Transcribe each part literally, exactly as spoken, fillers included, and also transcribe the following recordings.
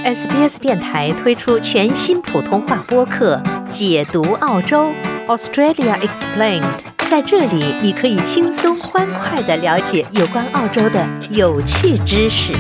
S B S 电台推出全新普通话播客《解读澳洲 Australia Explained》，在这里你可以轻松欢快地了解有关澳洲的有趣知识。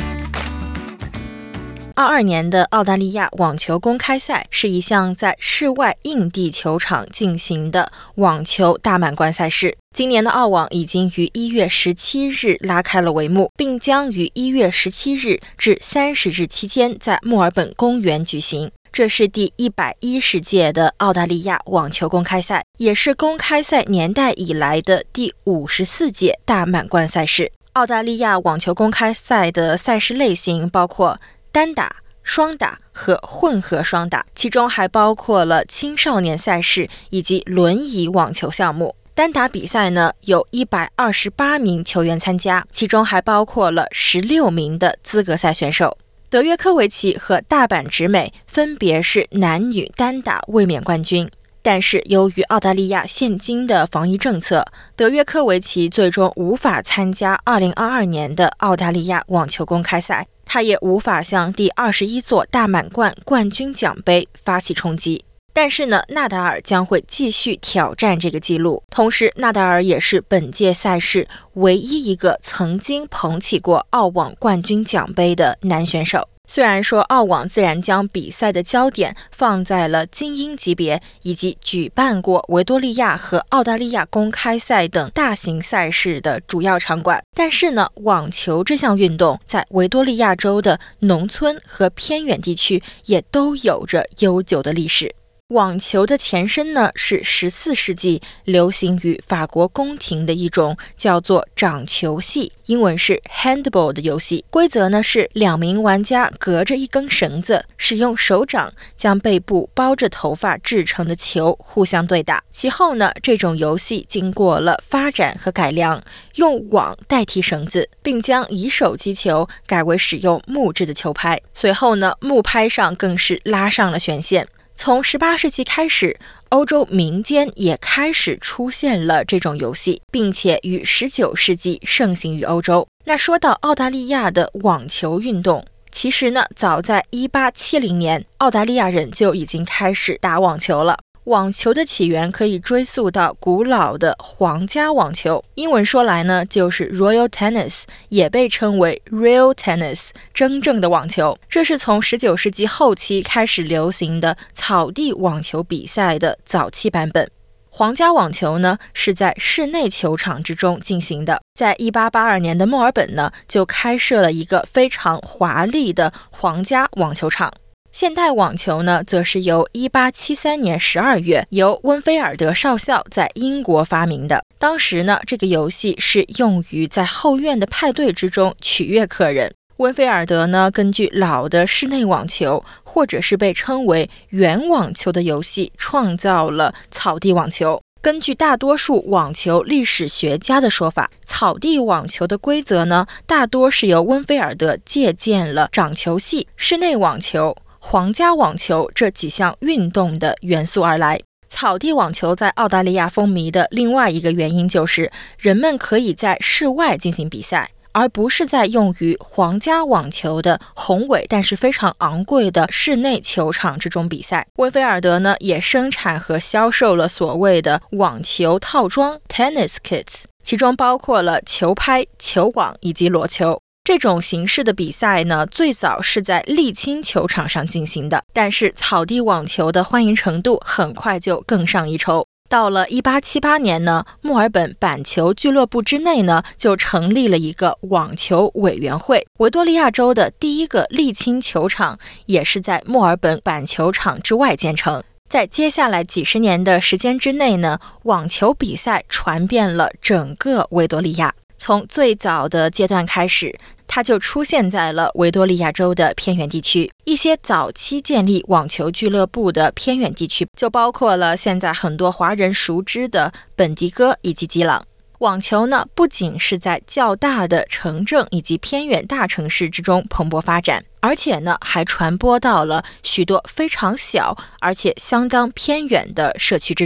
二二年的澳大利亚网球公开赛是一项在室外硬地球场进行的网球大满贯赛事。今年的澳网已经于一月十七日拉开了帷幕，并将于一月十七日至三十日期间在墨尔本公园举行。这是第一百一十届的澳大利亚网球公开赛，也是公开赛年代以来的第五十四届大满贯赛事。澳大利亚网球公开赛的赛事类型包括单打、双打和混合双打，其中还包括了青少年赛事以及轮椅网球项目。单打比赛呢，有一百二十八名球员参加，其中还包括了十六名的资格赛选手。德约科维奇和大阪直美分别是男女单打卫冕冠军。但是由于澳大利亚现今的防疫政策，德约科维奇最终无法参加二零二二年的澳大利亚网球公开赛，他也无法向第二十一座大满贯冠军奖杯发起冲击。但是呢，纳达尔将会继续挑战这个纪录。同时，纳达尔也是本届赛事唯一一个曾经捧起过澳网冠军奖杯的男选手。虽然说澳网自然将比赛的焦点放在了精英级别以及举办过维多利亚和澳大利亚公开赛等大型赛事的主要场馆，但是呢，网球这项运动在维多利亚州的农村和偏远地区也都有着悠久的历史。网球的前身呢，是十四世纪流行于法国宫廷的一种叫做掌球戏，英文是 handball 的游戏。规则呢是两名玩家隔着一根绳子，使用手掌将背部包着头发制成的球互相对打。其后呢，这种游戏经过了发展和改良，用网代替绳子，并将以手击球改为使用木质的球拍。随后呢，木拍上更是拉上了弦线。从十八世纪开始，欧洲民间也开始出现了这种游戏，并且于十九世纪盛行于欧洲。那说到澳大利亚的网球运动，其实呢，早在一八七零年，澳大利亚人就已经开始打网球了。网球的起源可以追溯到古老的皇家网球，英文说来呢，就是 Royal Tennis， 也被称为 Real Tennis， 真正的网球。这是从十九世纪后期开始流行的草地网球比赛的早期版本。皇家网球呢，是在室内球场之中进行的。在一八八二年的墨尔本呢，就开设了一个非常华丽的皇家网球场。现代网球呢，则是由一八七三年十二月由温菲尔德少校在英国发明的。当时呢，这个游戏是用于在后院的派对之中取悦客人。温菲尔德呢，根据老的室内网球，或者是被称为圆网球的游戏，创造了草地网球。根据大多数网球历史学家的说法，草地网球的规则呢，大多是由温菲尔德借鉴了掌球系、室内网球、皇家网球这几项运动的元素而来。草地网球在澳大利亚风靡的另外一个原因就是人们可以在室外进行比赛，而不是在用于皇家网球的宏伟但是非常昂贵的室内球场之中比赛。温菲尔德呢，也生产和销售了所谓的网球套装 Tennis Kits， 其中包括了球拍、球网以及裸球。这种形式的比赛呢，最早是在沥青球场上进行的，但是草地网球的欢迎程度很快就更上一筹。到了一八七八年呢，墨尔本板球俱乐部之内呢，就成立了一个网球委员会。维多利亚州的第一个沥青球场也是在墨尔本板球场之外建成。在接下来几十年的时间之内呢，网球比赛传遍了整个维多利亚。从最早的阶段开始，它就出现在了维多利亚州的偏远地区。一些早期建立网球俱乐部的偏远地区，就包括了现在很多华人熟知的本迪哥以及吉朗。网球呢，不仅是在较大的城镇以及偏远大城市之中蓬勃发展，而且呢，还传播到了许多非常小而且相当偏远的社区之中。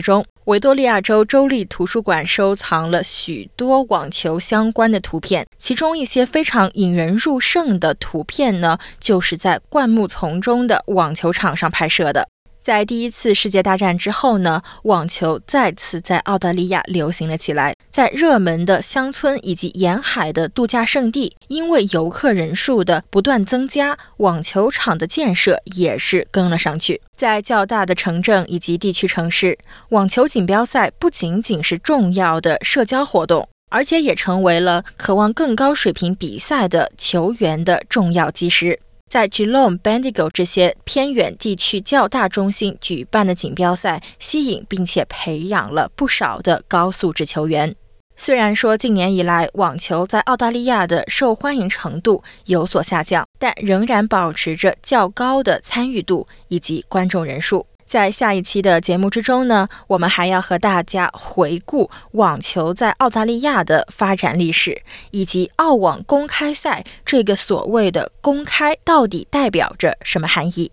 维多利亚州州立图书馆收藏了许多网球相关的图片，其中一些非常引人入胜的图片呢，就是在灌木丛中的网球场上拍摄的。在第一次世界大战之后呢，网球再次在澳大利亚流行了起来。在热门的乡村以及沿海的度假胜地，因为游客人数的不断增加，网球场的建设也是跟了上去。在较大的城镇以及地区城市，网球锦标赛不仅仅是重要的社交活动，而且也成为了渴望更高水平比赛的球员的重要基石。在 Geelong、Bendigo 这些偏远地区较大中心举办的锦标赛，吸引并且培养了不少的高素质球员。虽然说近年以来网球在澳大利亚的受欢迎程度有所下降，但仍然保持着较高的参与度以及观众人数。在下一期的节目之中呢，我们还要和大家回顾网球在澳大利亚的发展历史，以及澳网公开赛这个所谓的公开到底代表着什么含义。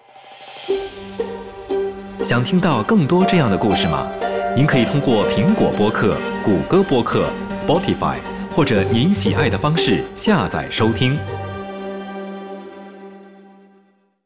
想听到更多这样的故事吗？您可以通过苹果播客、谷歌播客、Spotify 或者您喜爱的方式下载收听。